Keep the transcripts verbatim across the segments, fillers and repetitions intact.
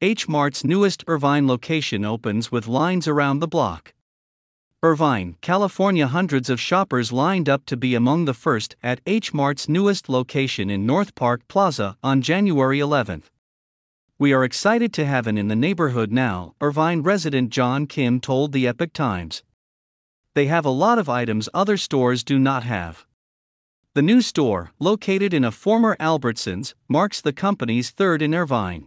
H Mart's newest Irvine location opens with lines around the block. Irvine, California. Hundreds of shoppers lined up to be among the first at H Mart's newest location in North Park Plaza on January eleventh. "We are excited to have an in the neighborhood now," Irvine resident John Kim told the Epoch Times. "They have a lot of items other stores do not have." The new store, located in a former Albertsons, marks the company's third in Irvine.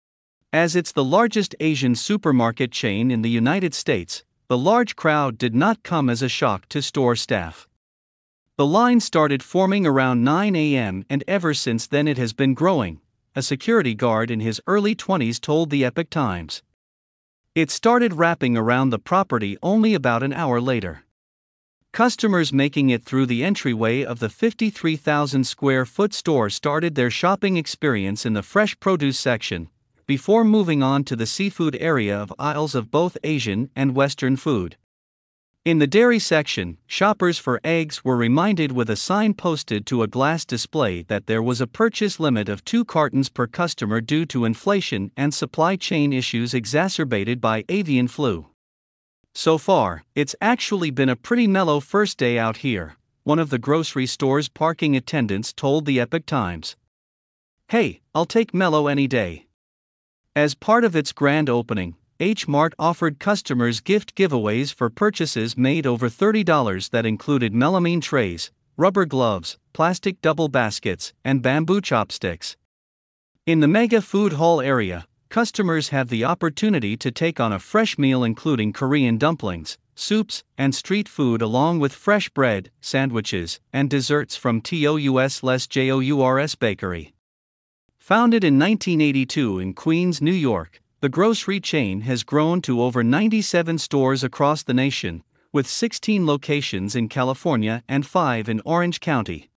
As it's the largest Asian supermarket chain in the United States, the large crowd did not come as a shock to store staff. The line started forming around nine a m and ever since then it has been growing, a security guard in his early twenties told the Epoch Times. It started wrapping around the property only about an hour later. Customers making it through the entryway of the fifty-three thousand square foot store started their shopping experience in the fresh produce section, before moving on to the seafood area of aisles of both Asian and Western food. In the dairy section, shoppers for eggs were reminded with a sign posted to a glass display that there was a purchase limit of two cartons per customer due to inflation and supply chain issues exacerbated by avian flu. "So far, it's actually been a pretty mellow first day out here," one of the grocery store's parking attendants told the Epoch Times. "Hey, I'll take mellow any day." As part of its grand opening, H Mart offered customers gift giveaways for purchases made over thirty dollars that included melamine trays, rubber gloves, plastic double baskets, and bamboo chopsticks. In the Mega Food Hall area, customers have the opportunity to take on a fresh meal including Korean dumplings, soups, and street food along with fresh bread, sandwiches, and desserts from Tous Les Jours Bakery. Founded in nineteen eighty-two in Queens, New York, the grocery chain has grown to over ninety-seven stores across the nation, with sixteen locations in California and five in Orange County.